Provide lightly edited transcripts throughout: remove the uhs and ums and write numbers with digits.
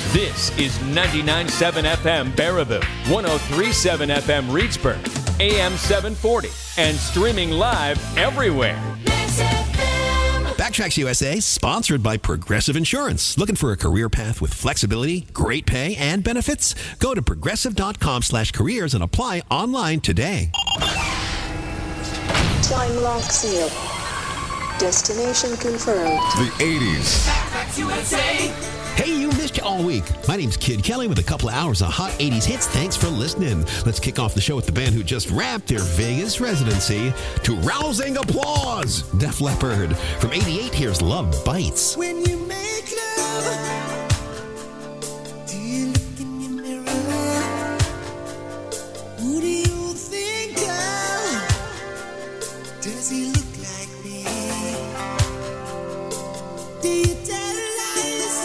This is 99.7 FM Baraboo, 103.7 FM Reedsburg, AM 740, and streaming live everywhere. Backtracks USA, sponsored by Progressive Insurance. Looking for a career path with flexibility, great pay, and benefits? Go to progressive.com/careers and apply online today. Time lock seal. Destination confirmed. The 80s. Backtracks USA. Hey, you missed you all week. My name's Kid Kelly with a couple of hours of hot 80s hits. Thanks for listening. Let's kick off the show with the band who just wrapped their Vegas residency to rousing applause. Def Leppard. From 88, here's Love Bites. When you make love, do you look in your mirror? Who do you think of? Does he look like me? Do you tell lies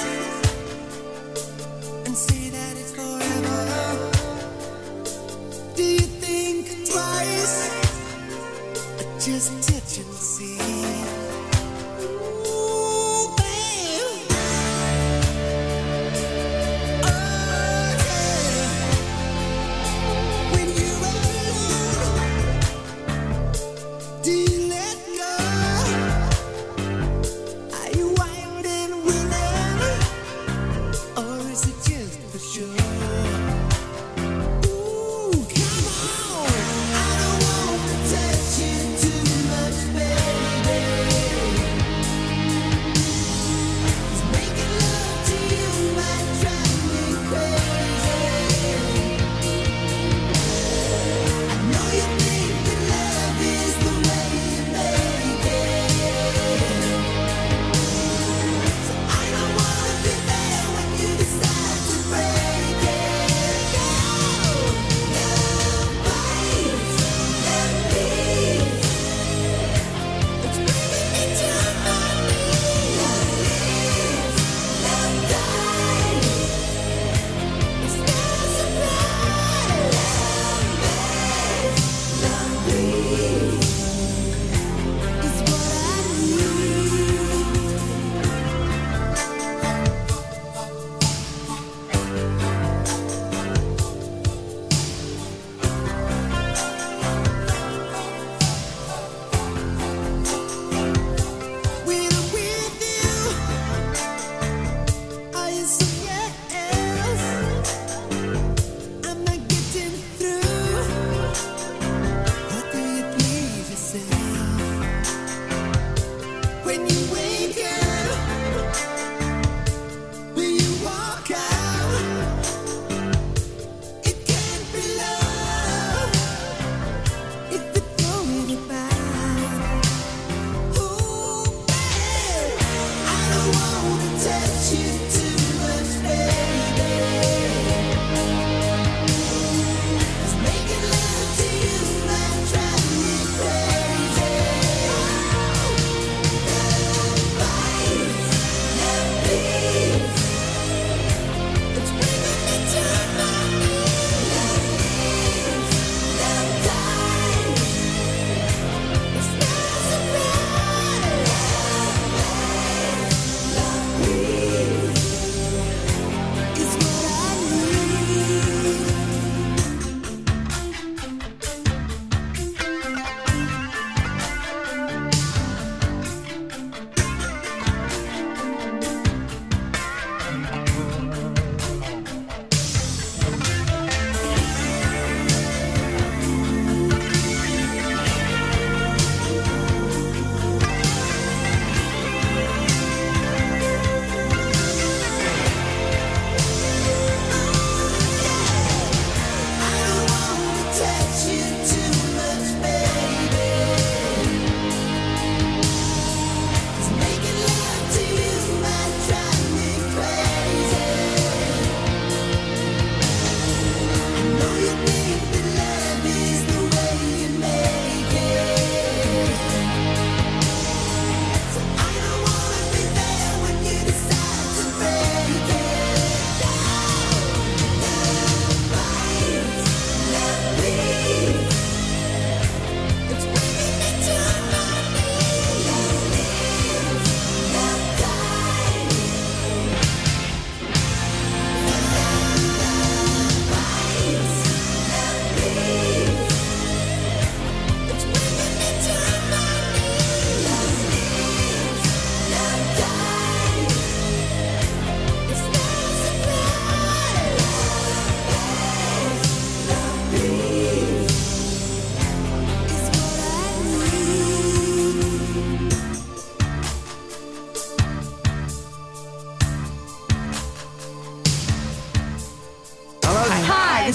and say that it's forever? Do you think twice or just touch and see? Ooh, babe. Oh, yeah. When you're alone, do you let go? Are you wild and willing, or is it just for sure? Ooh, come on! I don't want to touch you too much, baby. 'Cause making love to you might drive me crazy. I know you think that love is the way you make it. So I don't wanna be there when you decide to break it. Love bites, love beats. It's bringing me to my knees. Love lives, love dies. It's not a surprise. Love breathes. It's what I need. When I'm with you, I say yes. I'm not getting through. What do you please yourself? When you wake up, will you walk out? It can't be love if it's going about. Ooh, babe, I don't wanna touch you too much, baby. 'Cause making love to you might drive me crazy. Love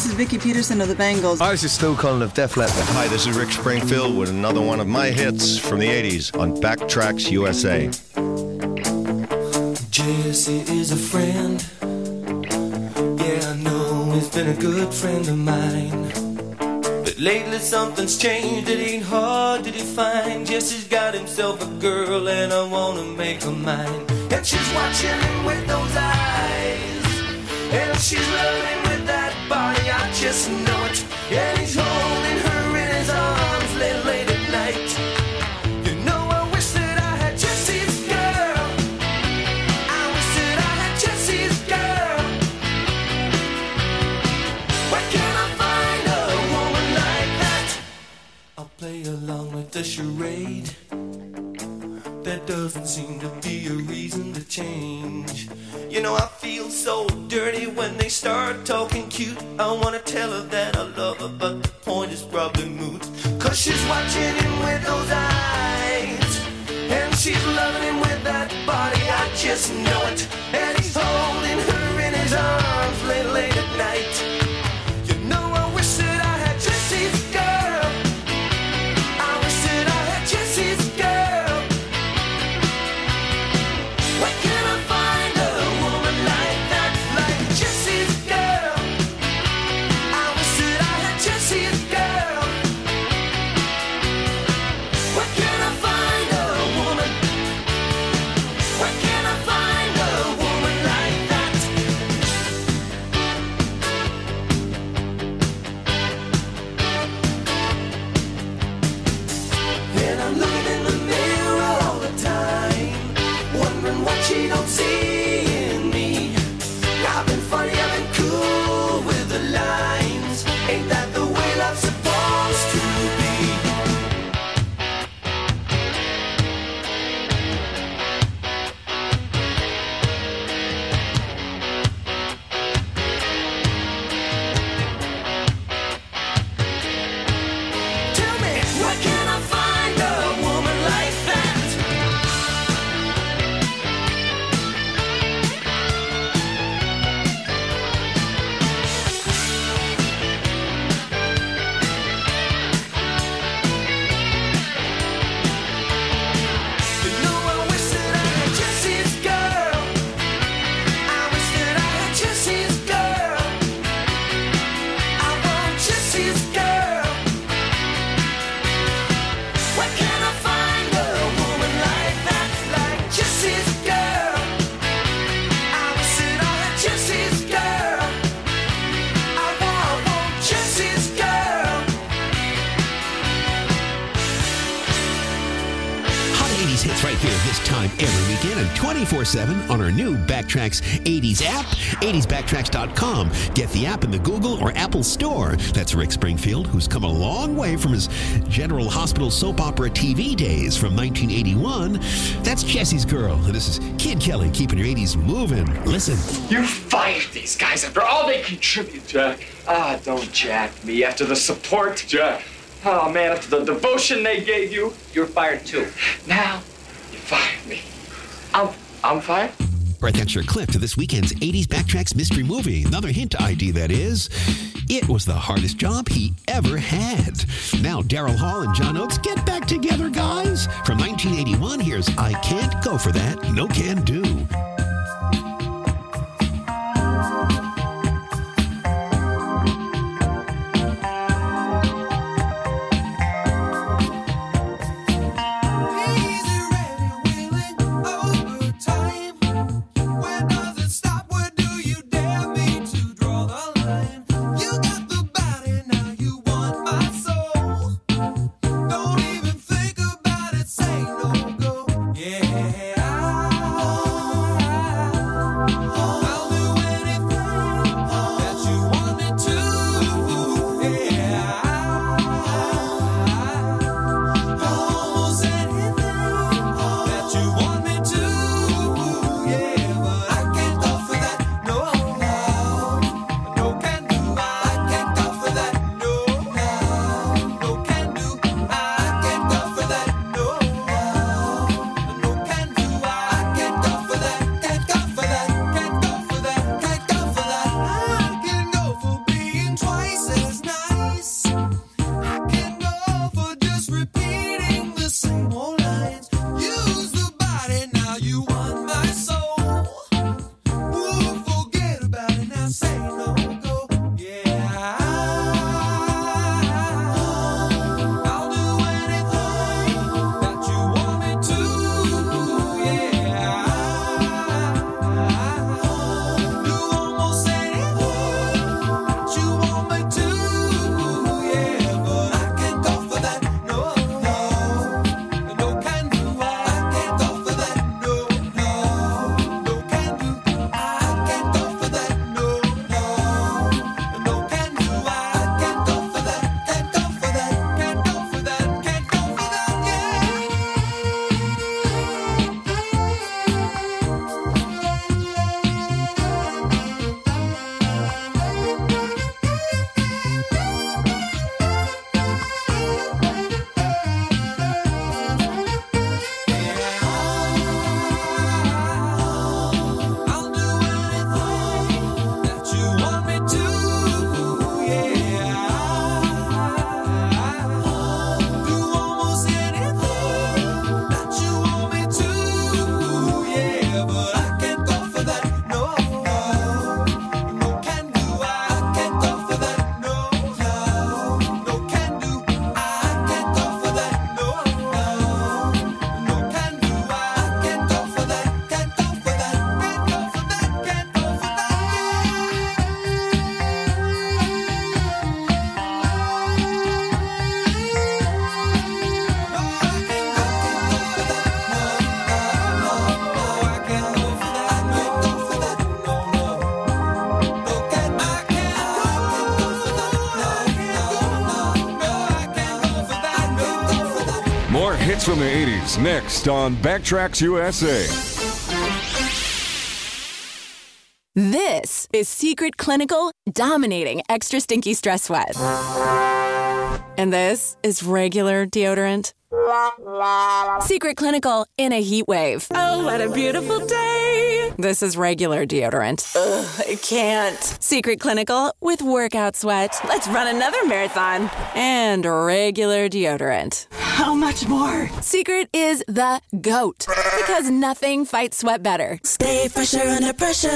is Vicki Peterson of the Bangles. Hi, this is Stu Cullen of Def Leppard. Hi, this is Rick Springfield with another one of my hits from the 80s on Backtracks USA. Jesse is a friend. Yeah, I know he's been a good friend of mine. But lately something's changed, it ain't hard to define. Jesse's got himself a girl and I wanna make her mine. And she's watching him with those eyes, and she's loving him with that body, I just know it. And he's holding her in his arms late at night. You know I wish that I had Jesse's girl. I wish that I had Jesse's girl. Where can I find a woman like that? I'll play along with the charade. There doesn't seem to be a reason to change. You know I feel so dirty when they start talking cute. I wanna tell her that I love her, but the point is probably moot. Cause she's watching him with those eyes, and she's loving him with that body, I just know it. And he's holding her in his arms late at night. You know I wish that I had Jesse's girl. I wish that I had Jesse's girl. Where can I find a woman like that, like Jesse's girl? I wish that I had Jesse's girl. Where can I find a woman? Where can I find a woman like that? And I'm looking in the mirror all the time, wondering what she don't see in me. I've been funny, I've been cool with the lines. Ain't that the way love's supposed to be? Tell me, where can I find a woman like that? You know I wish that I had Jesse's girl. I wish that I had Jesse's girl. I want Jesse's girl. Where can I find a woman like that, like Jesse's girl? I wish that I had Jesse's girl. I want Jesse's girl. Hot 80s hits right here this time every weekend and 24/7 on our new Backtracks 80s app, 80sbacktracks.com. Get the app in the Google or Apple Store. That's Rick Springfield, who's come a long way from his General Hospital soap opera TV days from 1981. That's Jesse's Girl. And this is Kid Kelly keeping your 80s moving. Listen. You fired these guys after all they contribute, Jack. Ah, don't jack me. After the support, Jack. Oh, man, after the devotion they gave you, you're fired too. Now, you fired me. I'm fired? Right, that's your clip to this weekend's 80s Backtracks mystery movie. Another hint to ID, that is. It was the hardest job he ever had. Now, Daryl Hall and John Oates, get back together, guys. From 1981, here's I Can't Go For That, No Can Do. Easy, ready, willing, overtime. Where does it stop? Where do you dare me to draw the line? You got the body, now you want my soul. Don't even think about it, say no go. Yeah, I Hits from the 80s, next on Backtracks USA. This is Secret Clinical dominating extra stinky stress sweat. And this is regular deodorant. Secret Clinical in a heat wave. Oh, what a beautiful day. This is regular deodorant. Ugh, I can't. Secret Clinical with workout sweat. Let's run another marathon. And regular deodorant. How much more? Secret is the GOAT. Because nothing fights sweat better. Stay fresher under pressure.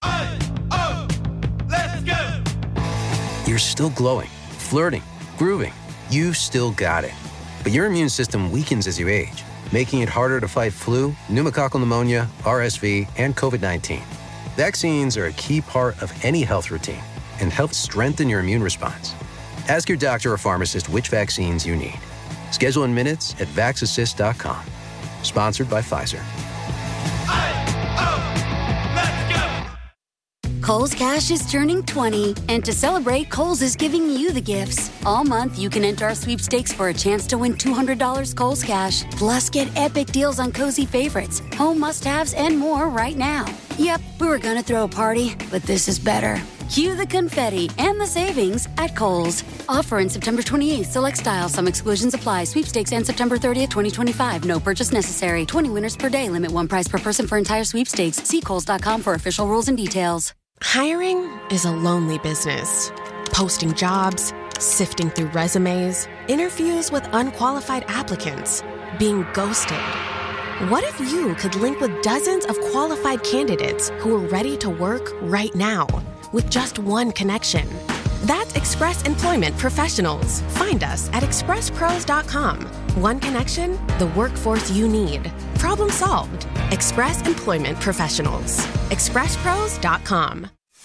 Let's go! You're still glowing, flirting, grooving. You still got it. But your immune system weakens as you age, making it harder to fight flu, pneumococcal pneumonia, RSV, and COVID-19. Vaccines are a key part of any health routine and help strengthen your immune response. Ask your doctor or pharmacist which vaccines you need. Schedule in minutes at vaxassist.com. Sponsored by Pfizer. Kohl's Cash is turning 20, and to celebrate, Kohl's is giving you the gifts. All month, you can enter our sweepstakes for a chance to win $200 Kohl's Cash. Plus, get epic deals on cozy favorites, home must-haves, and more right now. Yep, we were gonna throw a party, but this is better. Cue the confetti and the savings at Kohl's. Offer in September 28th. Select styles. Some exclusions apply. Sweepstakes and September 30th, 2025. No purchase necessary. 20 winners per day. Limit one prize per person for entire sweepstakes. See Kohls.com for official rules and details. Hiring is a lonely business. Posting jobs, sifting through resumes, interviews with unqualified applicants, being ghosted. What if you could link with dozens of qualified candidates who are ready to work right now with just one connection? That's Express Employment Professionals. Find us at expresspros.com. One connection, the workforce you need. Problem solved. Express Employment Professionals. expresspros.com.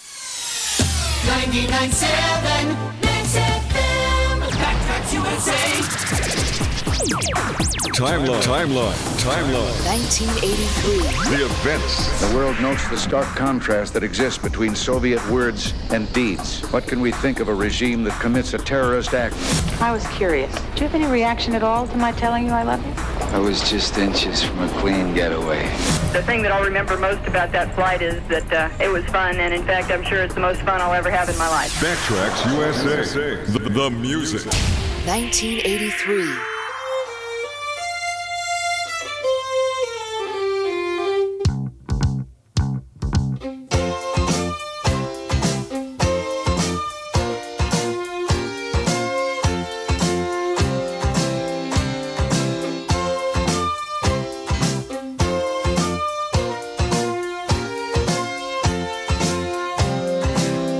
99.7 Next FM. Backtracks USA. Timeline. 1983. The events. The world notes the stark contrast that exists between Soviet words and deeds. What can we think of a regime that commits a terrorist act? I was curious. Do you have any reaction at all to my telling you I love you? I was just inches from a clean getaway. The thing that I'll remember most about that flight is that it was fun, and in fact, I'm sure it's the most fun I'll ever have in my life. Backtracks USA. The music. 1983.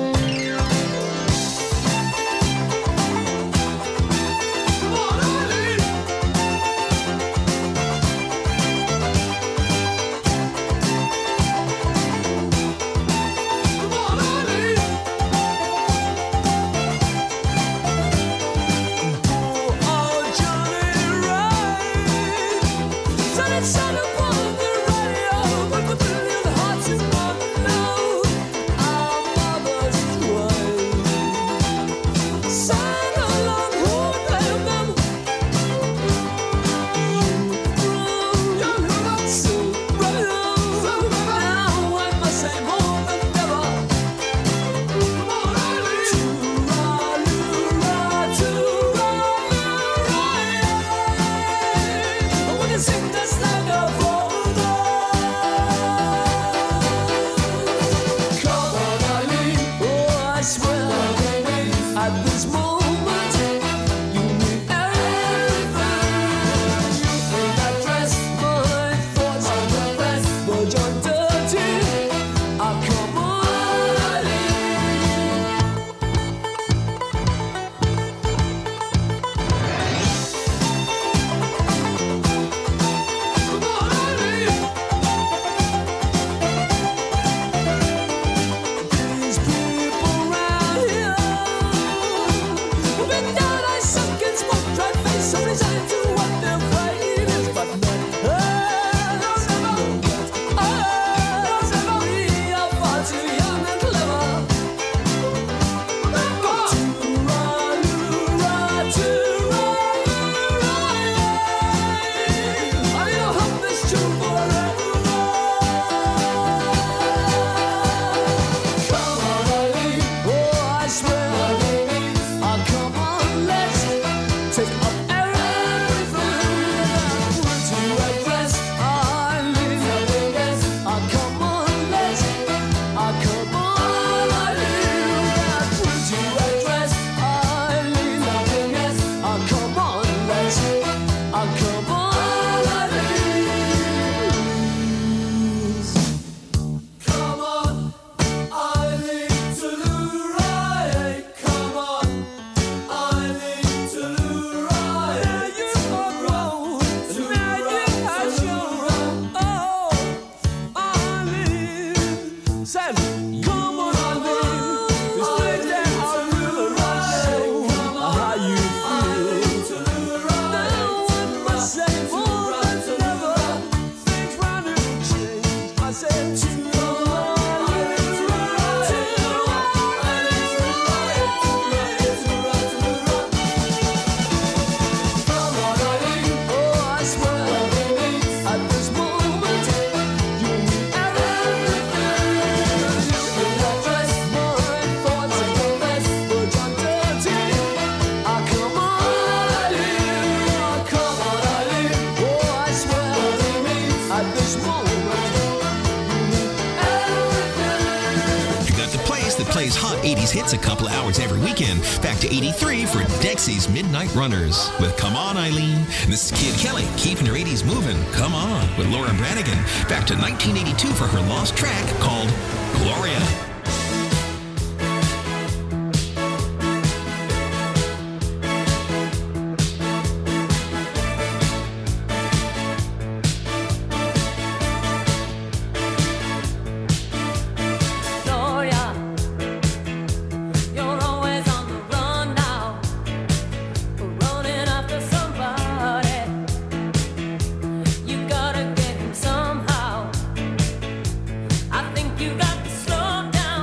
Come on, plays hot 80s hits a couple of hours every weekend. Back to 83 for Dexy's Midnight Runners with Come On, Eileen. And this is Kid Kelly, keeping her 80s moving. Come On with Laura Branigan. Back to 1982 for her lost track called Gloria. I think you got to slow down.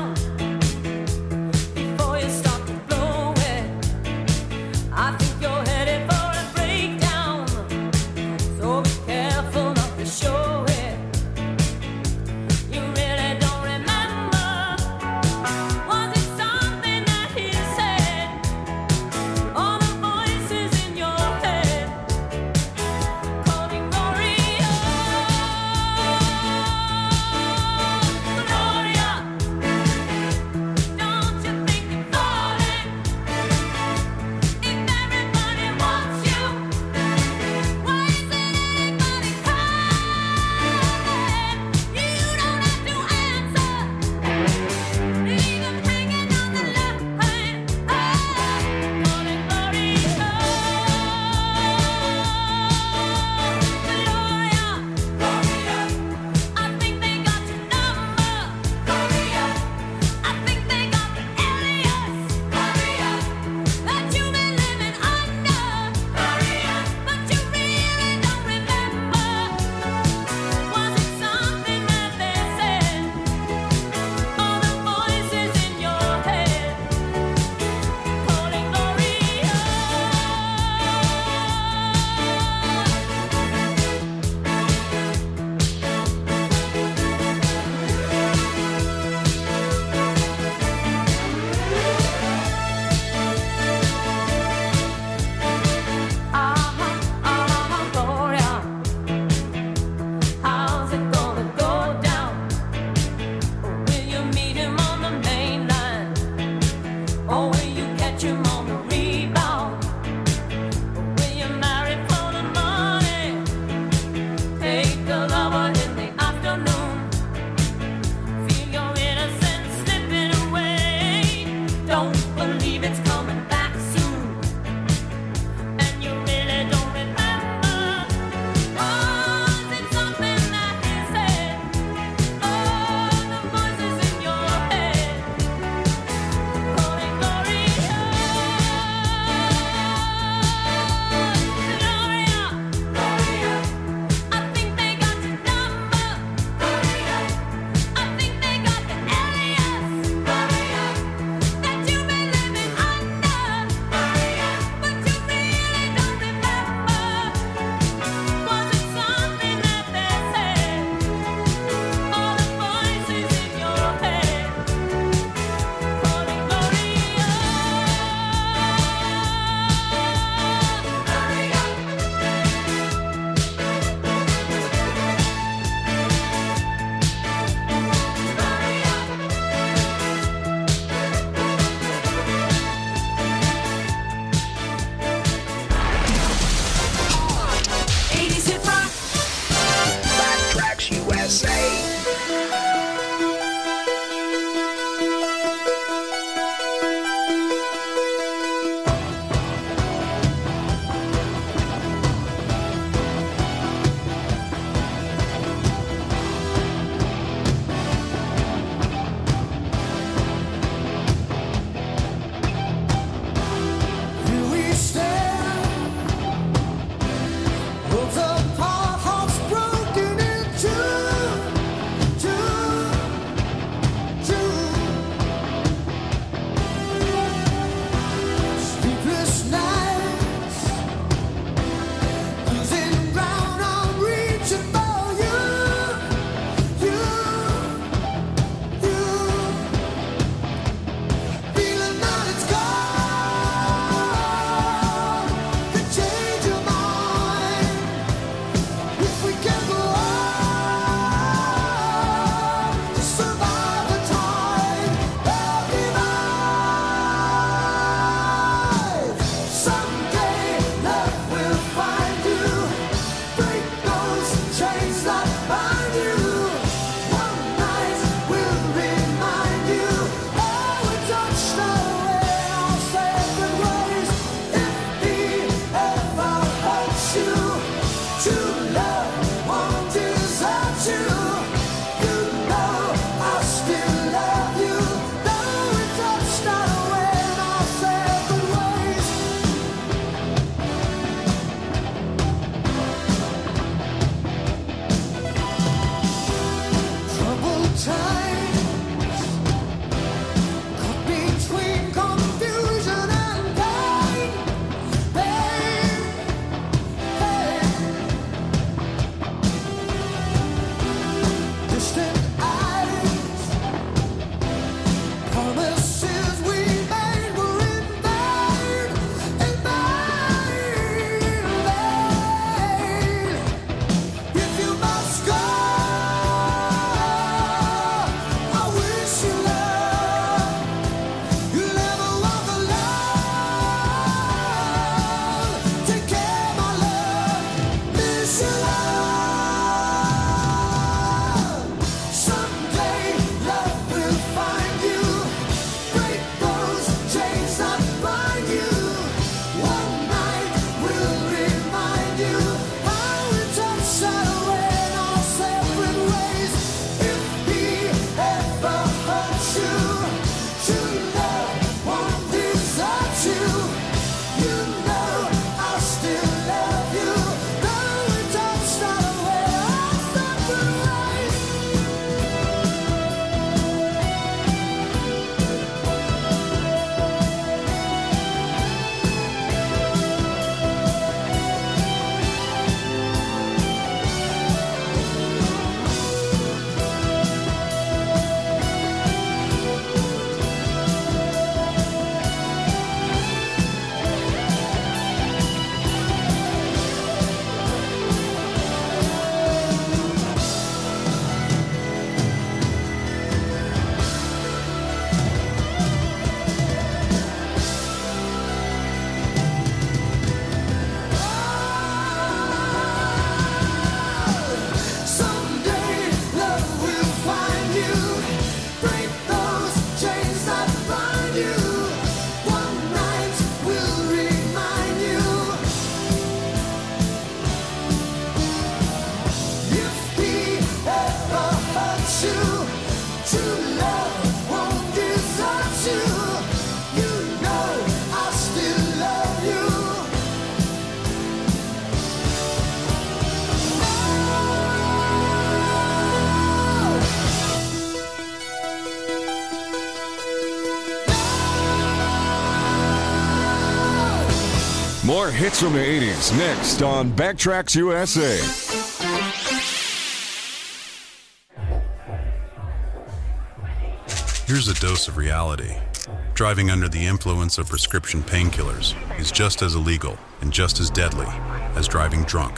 More hits from the 80s next on Backtracks USA. Here's a dose of reality. Driving under the influence of prescription painkillers is just as illegal and just as deadly as driving drunk.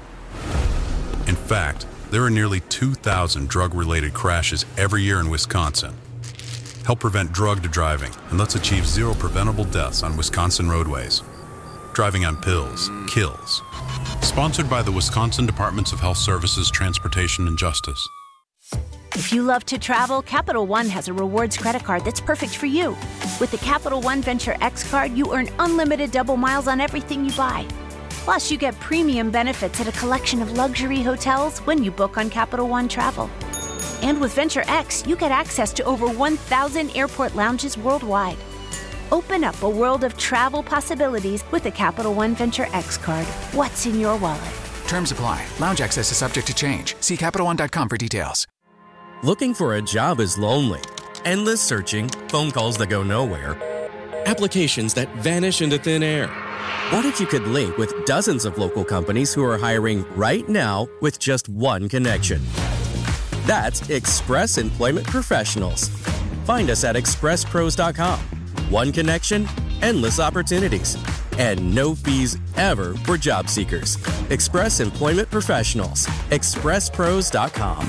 In fact, there are nearly 2,000 drug-related crashes every year in Wisconsin. Help prevent drugged driving, and let's achieve zero preventable deaths on Wisconsin roadways. Driving on pills kills. Sponsored by the Wisconsin Departments of Health Services, Transportation, and Justice. If you love to travel, Capital One has a rewards credit card that's perfect for you. With the Capital One Venture X card, you earn unlimited double miles on everything you buy. Plus, you get premium benefits at a collection of luxury hotels when you book on Capital One Travel. And with Venture X, you get access to over 1,000 airport lounges worldwide. Open up a world of travel possibilities with the Capital One Venture X card. What's in your wallet? Terms apply. Lounge access is subject to change. See CapitalOne.com for details. Looking for a job is lonely. Endless searching, phone calls that go nowhere, applications that vanish into thin air. What if you could link with dozens of local companies who are hiring right now with just one connection? That's Express Employment Professionals. Find us at expresspros.com. One connection, endless opportunities, and no fees ever for job seekers. Express Employment Professionals. expresspros.com.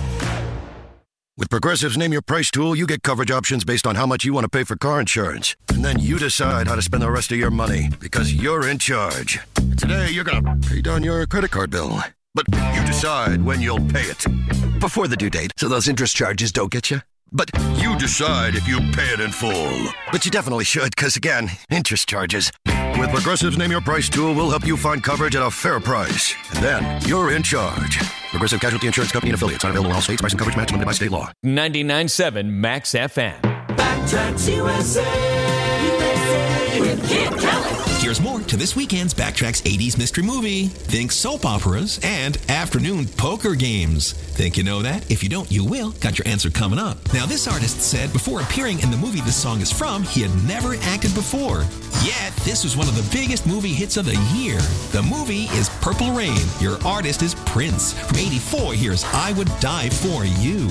With Progressive's Name Your Price tool, you get coverage options based on how much you want to pay for car insurance. And then you decide how to spend the rest of your money, because you're in charge. Today, you're going to pay down your credit card bill. But you decide when you'll pay it. Before the due date, so those interest charges don't get you. But you decide if you pay it in full. But you definitely should, because again, interest charges. With Progressive's Name Your Price tool, we'll help you find coverage at a fair price. And then you're in charge. Progressive Casualty Insurance Company and affiliates. Not available in all states. Price and coverage match limited by state law. 99.7 Max FM. Backtracks USA. With Kid Kelly. There's more to this weekend's Backtracks 80s mystery movie. Think soap operas and afternoon poker games. Think you know that? If you don't, you will. Got your answer coming up. Now, this artist said before appearing in the movie this song is from, he had never acted before. Yet, this was one of the biggest movie hits of the year. The movie is Purple Rain. Your artist is Prince. From 84, here's I Would Die For You.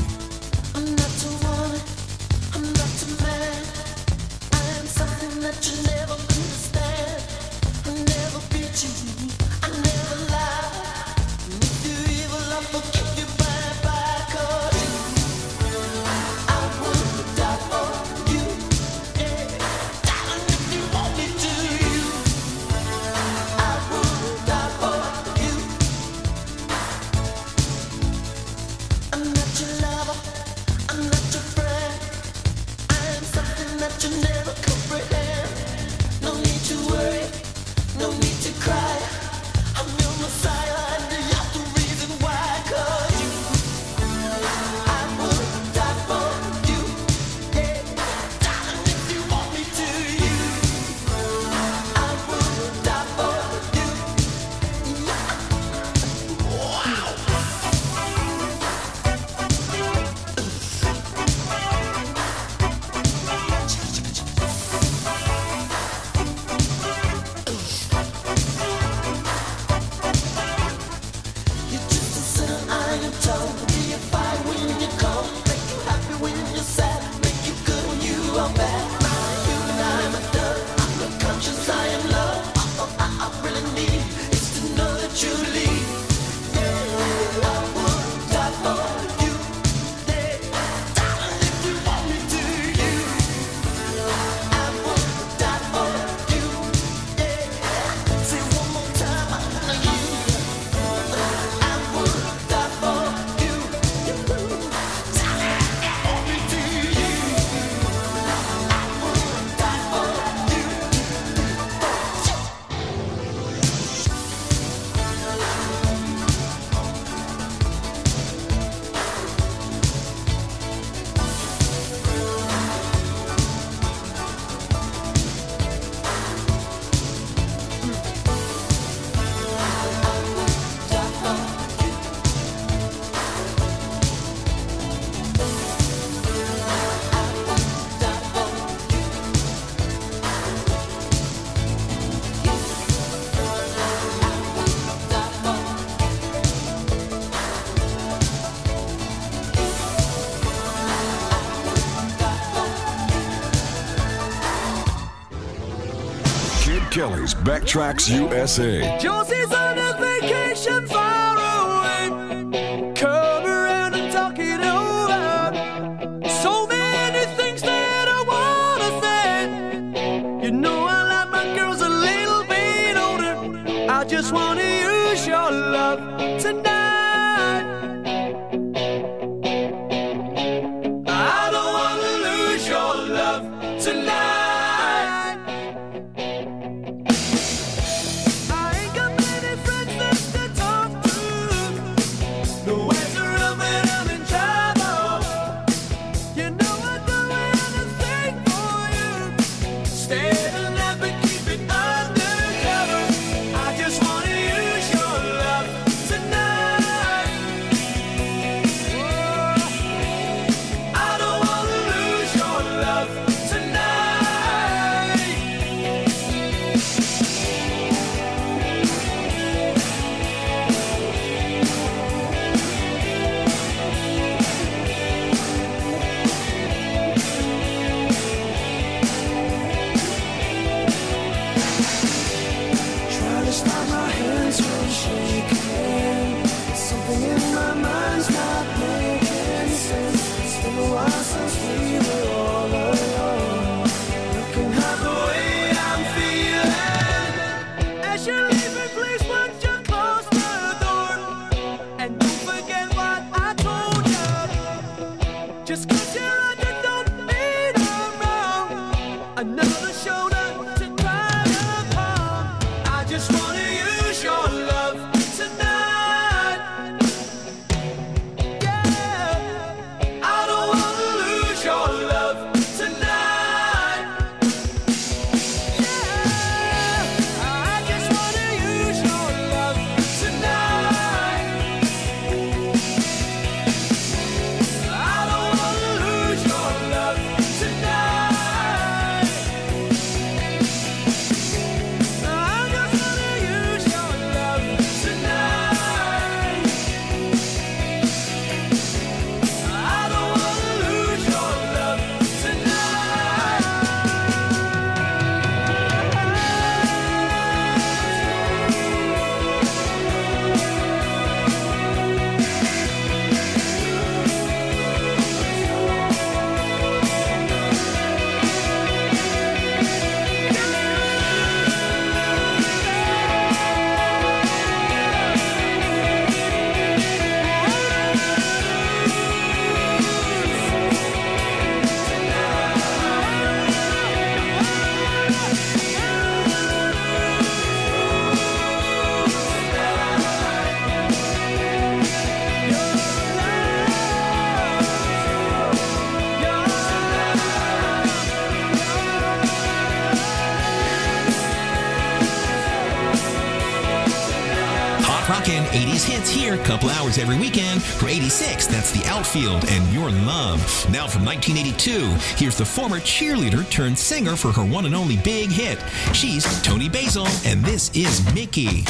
Kelly's Backtracks USA. Josie's on a vacation far away. Come around and talk it over. So many things that I wanna say. You know I like my girls a little bit older. I just wanna use your love tonight. I don't wanna lose your love tonight. 80s hits here, couple hours every weekend. From 86, that's The Outfield and Your Love. Now from 1982, here's the former cheerleader turned singer for her one and only big hit. She's Toni Basil, and this is Mickey.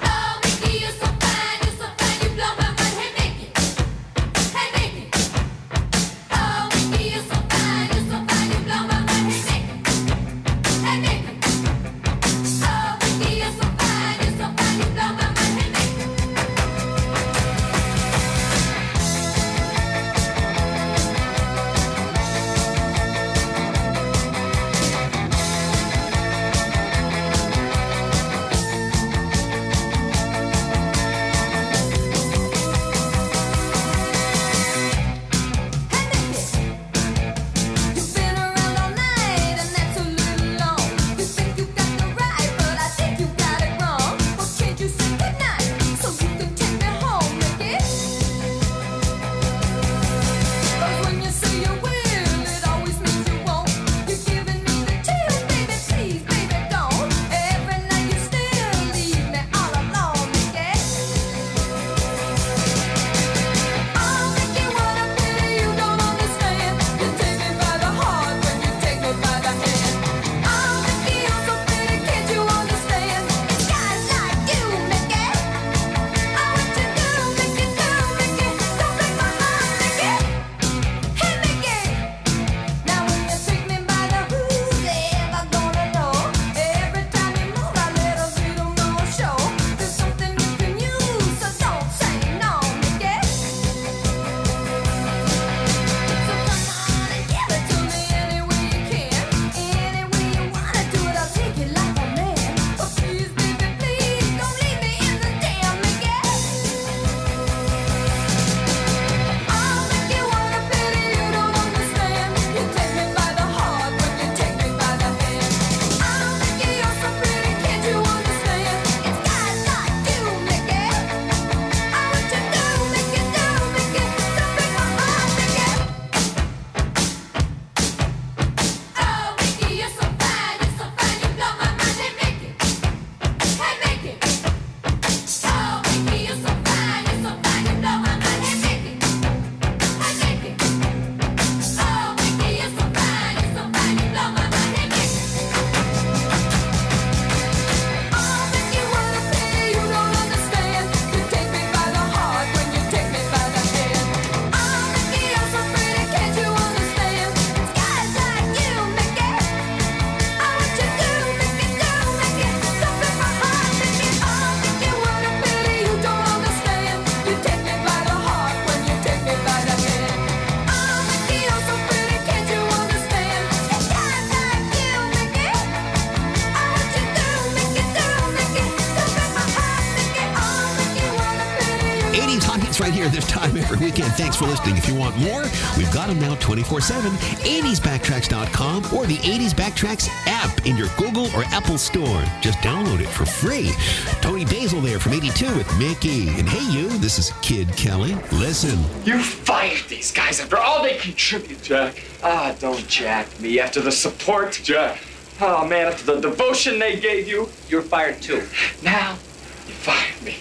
Right here this time every weekend. Thanks for listening. If you want more, we've got them now 24/7. 80sbacktracks.com or the 80s Backtracks app in your Google or Apple store. Just download it for free. Toni Basil there from 82 with Mickey. And hey you, this is Kid Kelly. Listen. You fired these guys after all they contribute, Jack. Don't jack me. After the support, Jack. Oh man, after the devotion they gave you, you're fired too. Now, you fired me.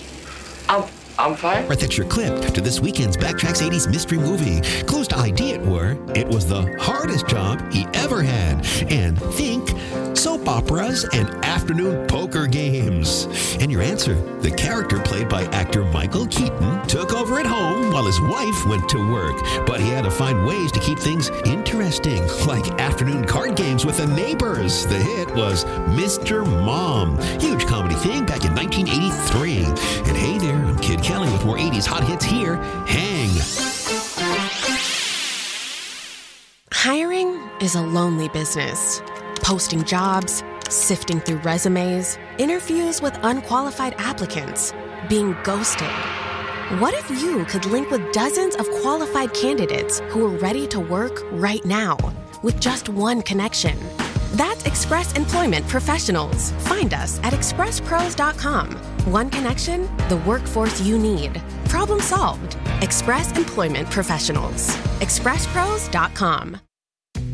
I'm fired? Right, that's your clip to this weekend's Backtracks 80s mystery movie. Clues to ID it were, it was the hardest job he ever had. And think soap operas and afternoon poker games. And your answer, the character played by actor Michael Keaton took over at home while his wife went to work. But he had to find ways to keep things interesting, like afternoon card games with the neighbors. The hit was Mr. Mom. Huge comedy thing back in 1983. And hey there, I'm Kid Kelly with more 80s hot hits here. Hang. Hiring is a lonely business. Posting jobs, sifting through resumes, interviews with unqualified applicants, being ghosted. What if you could link with dozens of qualified candidates who are ready to work right now with just one connection? That's Express Employment Professionals. Find us at expresspros.com. One connection, the workforce you need. Problem solved. Express Employment Professionals. expresspros.com.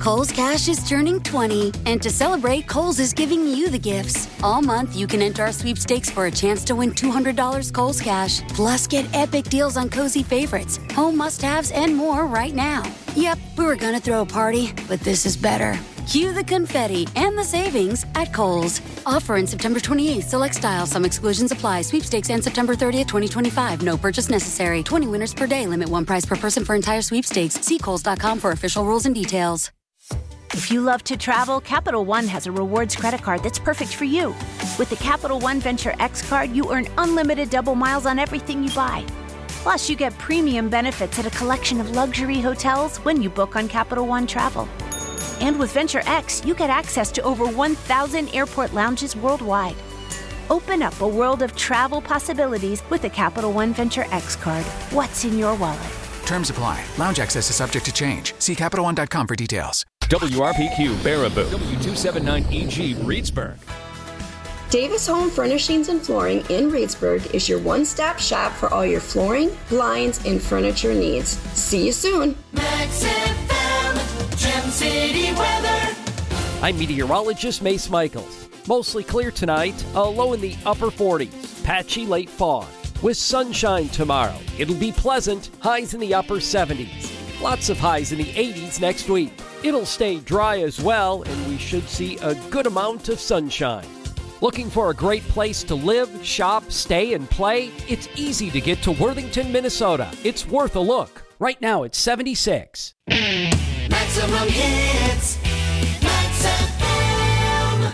Kohl's Cash is turning 20, and to celebrate, Kohl's is giving you the gifts. All month, you can enter our sweepstakes for a chance to win $200 Kohl's Cash. Plus, get epic deals on cozy favorites, home must-haves, and more right now. Yep, we were gonna throw a party, but this is better. Cue the confetti and the savings at Kohl's. Offer in September 28th. Select styles. Some exclusions apply. Sweepstakes ends September 30th, 2025. No purchase necessary. 20 winners per day. Limit one prize per person for entire sweepstakes. See Kohls.com for official rules and details. If you love to travel, Capital One has a rewards credit card that's perfect for you. With the Capital One Venture X card, you earn unlimited double miles on everything you buy. Plus, you get premium benefits at a collection of luxury hotels when you book on Capital One Travel. And with Venture X, you get access to over 1,000 airport lounges worldwide. Open up a world of travel possibilities with the Capital One Venture X card. What's in your wallet? Terms apply. Lounge access is subject to change. See CapitalOne.com for details. WRPQ Baraboo, W279EG Reedsburg. Davis Home Furnishings and Flooring in Reedsburg is your one-stop shop for all your flooring, blinds, and furniture needs. See you soon. Max FM, Gem City weather. I'm meteorologist Mace Michaels. Mostly clear tonight, a low in the upper 40s, patchy late fog. With sunshine tomorrow, it'll be pleasant, highs in the upper 70s. Lots of highs in the 80s next week. It'll stay dry as well, and we should see a good amount of sunshine. Looking for a great place to live, shop, stay, and play? It's easy to get to Worthington, Minnesota. It's worth a look. Right now, it's 76. Maximum hits. Max FM.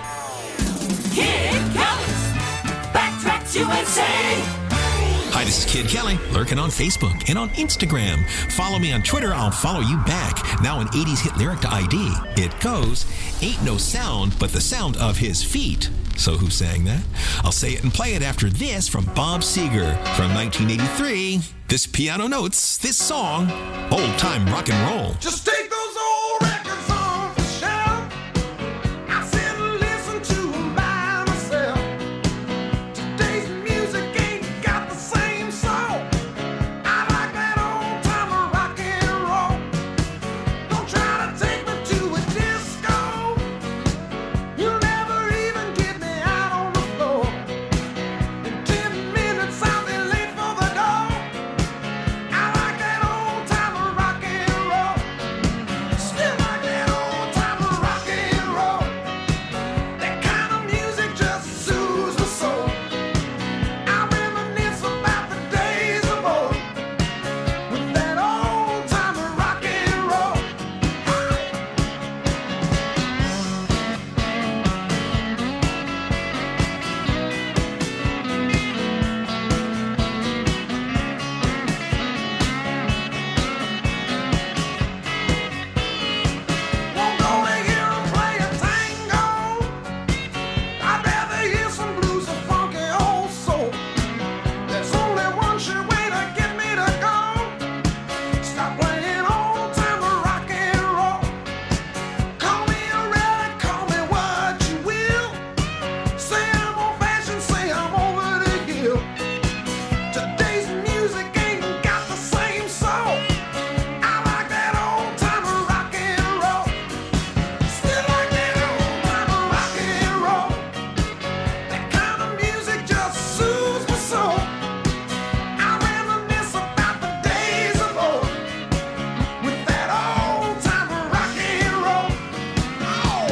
Kid Kelly's Backtracks USA. Hi, this is Kid Kelly, lurking on Facebook and on Instagram. Follow me on Twitter, I'll follow you back. Now an 80s hit lyric to ID. It goes, ain't no sound but the sound of his feet. So who sang that? I'll say it and play it after this from Bob Seger from 1983. This piano notes, this song, old time rock and roll. Just take those old records off the shelf. I sit and listen to them by myself. Today's music ain't got the same soul. I like that old time rock and roll. Don't try to take me to a disco. You'll never even get me out on the floor. In 10 minutes I'll be late for the door. I like that old time rock and roll. Still like that old time rock and roll. That kind of music just soothes my soul. I reminisce about the days of old with that old time rock and roll. Won't go to hear 'em play a tango. I'd rather hear some blues or funky old soul. There's only one sure way to get me to go. Stop playing old time rock and roll. Call me a relic, call me what you will. Say I'm old fashioned, say I'm over the hill. Today's music ain't got the same soul. I like that old time rock and roll. Still like that old time rock and roll. That kind of music just soothes my soul. I reminisce about the days of old with that old time rock and roll. Oh.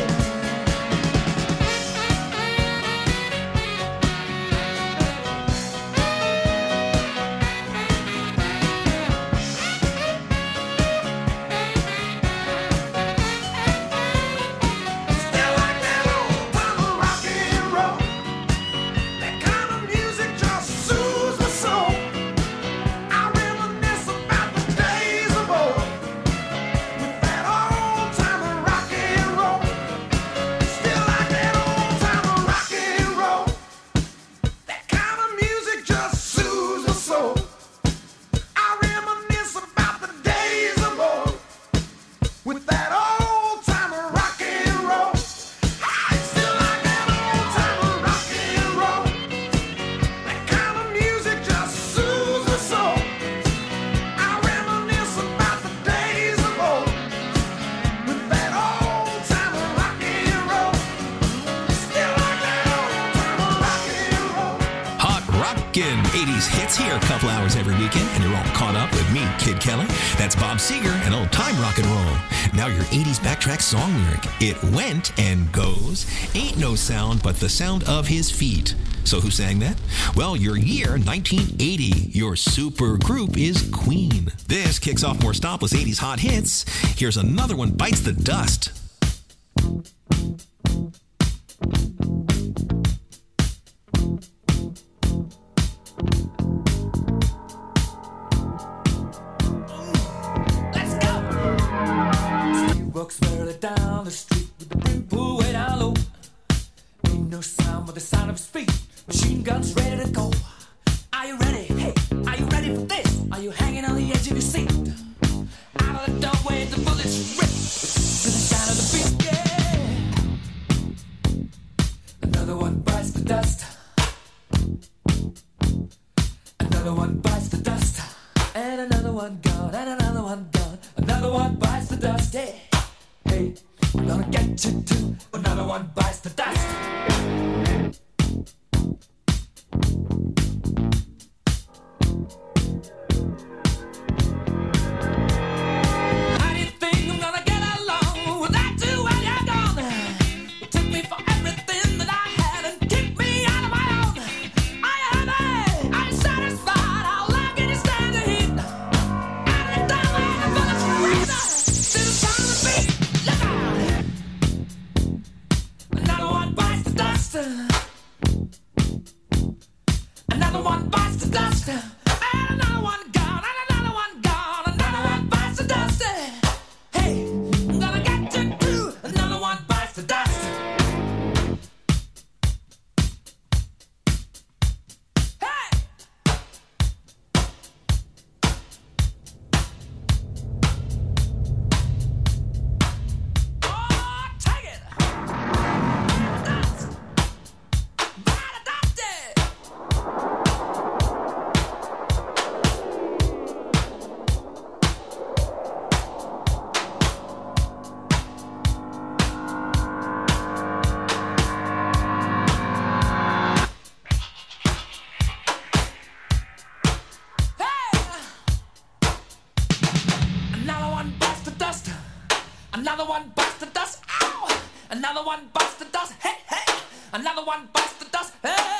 Still like that old time rock and roll. That kind of music just soothes my soul. I reminisce about the days of old with that old time rock and roll. Still like that old time rock and roll. That kind of music just soothes my soul. I reminisce about the days of old with that old time rock and roll. I still like that old time rock and roll. That kind of music just soothes my soul. I reminisce about the days of old with that old 80s hits here a couple hours every weekend, and you're all caught up with me, Kid Kelly. That's Bob Seger and old time rock and roll. Now your 80s backtrack song lyric. It went and goes. Ain't no sound but the sound of his feet. So who sang that? Well, your year, 1980. Your super group is Queen. This kicks off more stopless 80s hot hits. Here's another one, Bites the Dust. Walks barely down the street with the brim pulled way down low. Ain't no sound but the sound of his feet. Machine guns ready to go. Are you ready? Hey, are you ready for this? Are you hanging on the edge of your seat? Out of the doorway, the bullets rip to the sound of the beat. Yeah. Another one bites the dust. Another one bites the dust. And another one gone. And another one gone. Another one bites the dust. Yeah. Hey, I'm gonna get you too. Another one bites the dust. How do you think I'm gonna get along without you when you're gone? You took me for everything that I had and kicked me out of my own. Are you happy? Are you satisfied? How long can you stand the heat? Out of the doorway, the bullets ring to the sound of the beat. Look out! Another one bites the dust. Another one bites the dust. And another one gone. And another one gone. Another one bites the dust. Hey, I'm gonna get you too. Another one bites the dust. Hey! Oh, take it! Dust! Bite the dust! Another one bites the dust. Another one bites the dust. Ow! Another one bites the dust. Hey, hey! Another one bites the dust. Hey!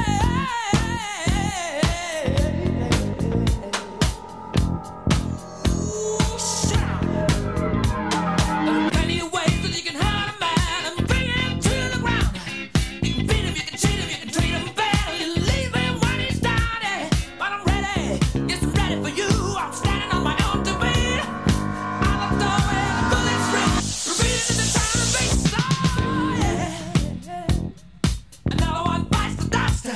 Ooh, shout! There are plenty of ways that you can hurt a man and bring him to the ground. You can beat him, you can cheat him, you can treat him bad, or you leave him when he's down. Yeah. But I'm ready, yes, I'm ready for you. I'm standing on my own two feet. Out of the doorway, the bullets ring, repeating in the sound of bass. Oh, yeah. Another one bites the dust.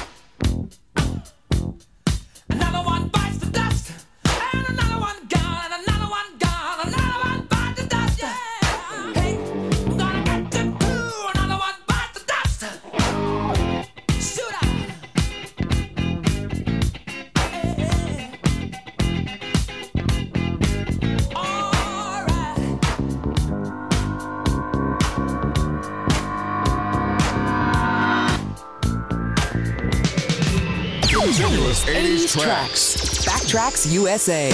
Another one bites the dust. And another one gone. And another one gone. Another one bites the dust. Yeah. Hey, I'm gonna get you too. Another one bites the dust. Shoot out. All right. Continuous 80s 80s tracks. Backtracks USA.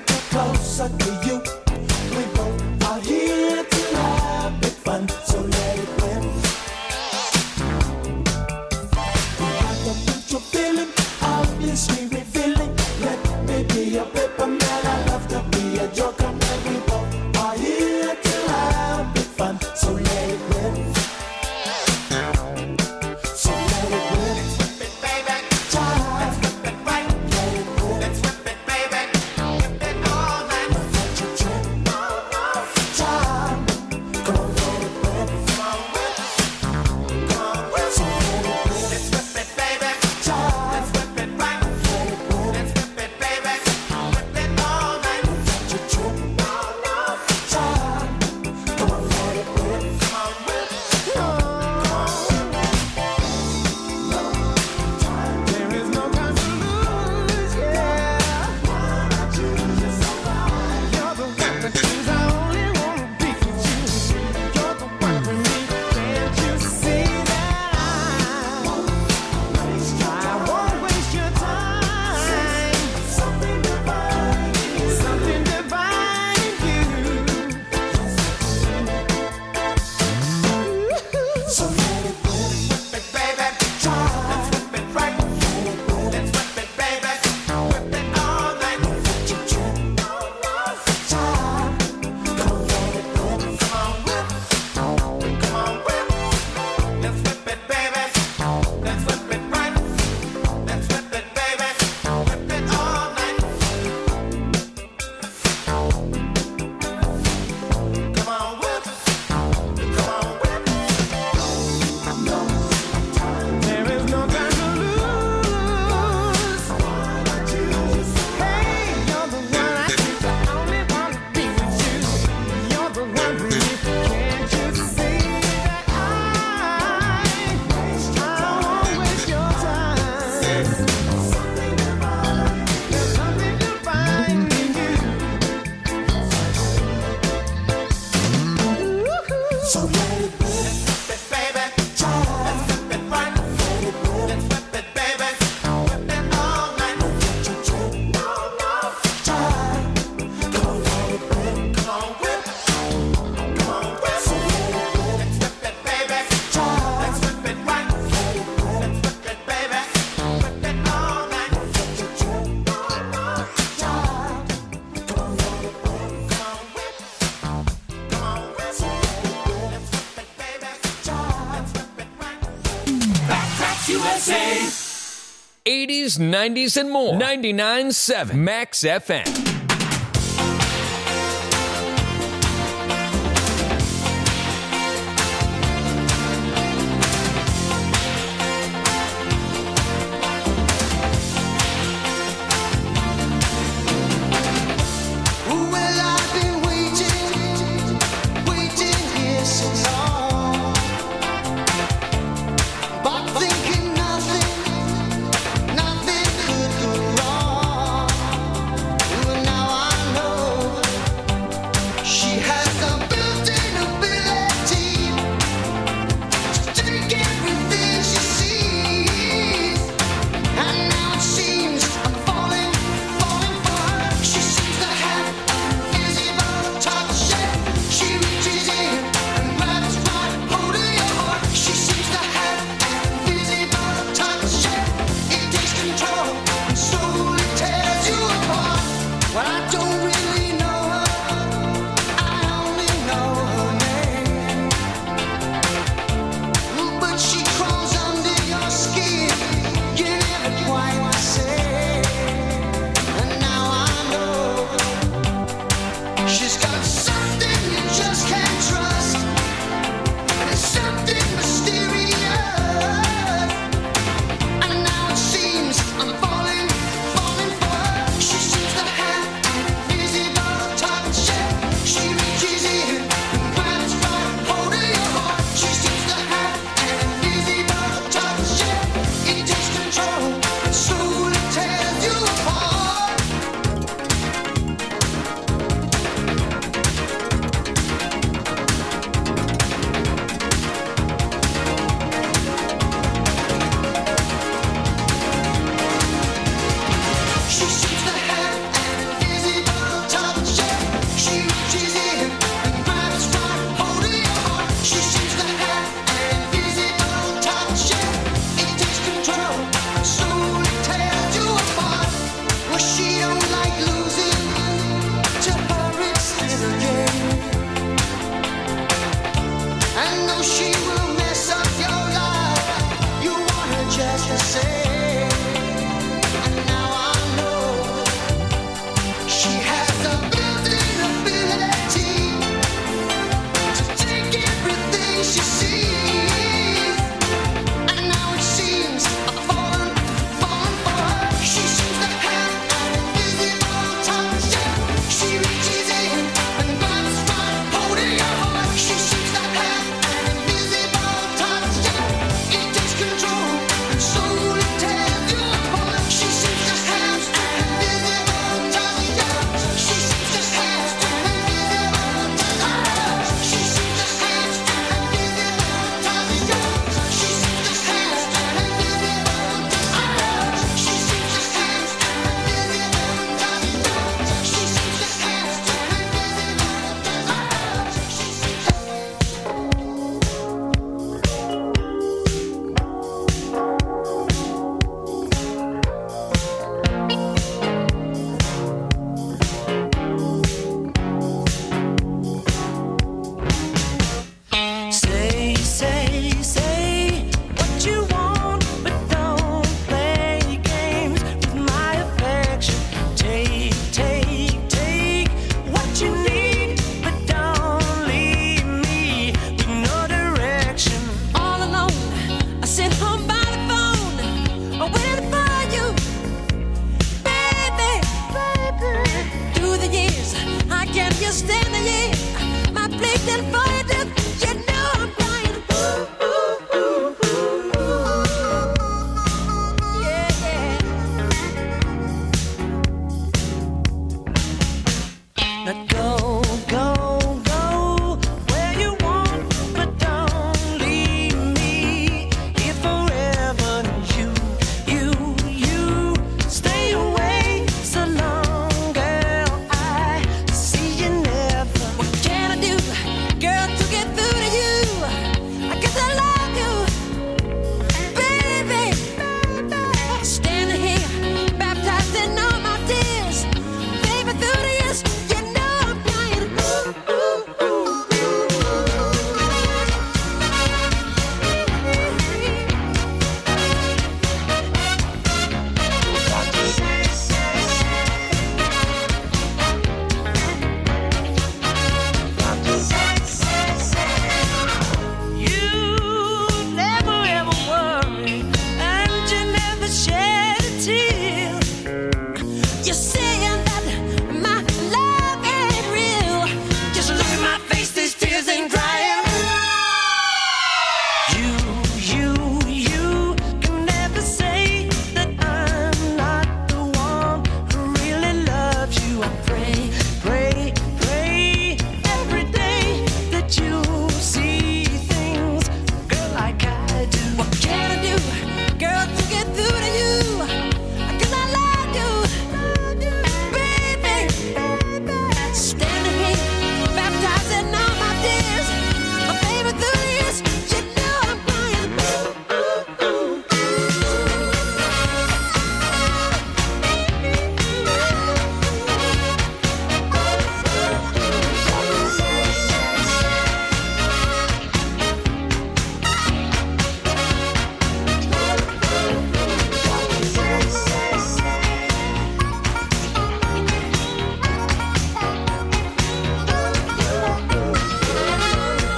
closer to you. We both are here to have big fun, so let it win. We got the mutual feeling, obviously revealing. Let me be a paper man, I love to be a joker man. We both are here to have big fun, so let it win. So let it win. Let's whip it, baby. Let's whip it right. Let it win. Let's whip it, baby. Whip it all night. Now let you trip. Time. Come on, let it win. Come on, whip. Come on, whip. So let it win. Let's whip it, baby. Let's whip it right. Let it win. Let's whip it, baby. Whip it all night. Now let you trip. Time. Come on, let it win. Come on, whip. Come on, there is no time to lose, yeah. You're the one that choose. I only wanna be with you. You're the one for me. Can't you see that I won't waste your time? Something divine in you. Something divine in you. So let it win. Whip it, baby. Let's whip it right. Let's whip it, baby. Whip it all night. Let you trip. Time. Come on, let it win. Come on, whip. Come on, whip. Let's whip it, baby. Let's whip it right. Let's whip it, baby. Whip it all night. Come on, whip. Come on, whip. There is no time to lose. Hey, you're the one I choose. I only wanna be with you. You're the one for me. Can't you see that I won't waste your time? Something divine. There's something divine in you. So let it win. Let's whip it, baby. Let's whip it right. Let it win. Let's whip it, baby. Whip it all night. Let you trip. Time. Come on, let it win. Come on, whip. Come on, whip. So let it win. Let's whip it, baby. Let's whip it right. Let it win. Let's whip it, baby. Whip it all night. Let you trip. Time. Come on, let it win. Come on, whip. Come on, whip. So let it win. Let's whip it, baby. Let's whip it right. Backtracks USA. 80s, 90s, and more. 99.7 Max FM. Well, I've been waiting here so long, but thinking nothing could go wrong. understand, yeah. My place and for you, you know I'm crying. Ooh, ooh, ooh, ooh. Yeah, yeah. Now go, go, go where you want, but don't leave me here forever. You stay away so long, girl. I see you never. What can I do, girl, to get through to you? I guess I love you, baby. Standing here, baptized in all my tears, baby, through the years.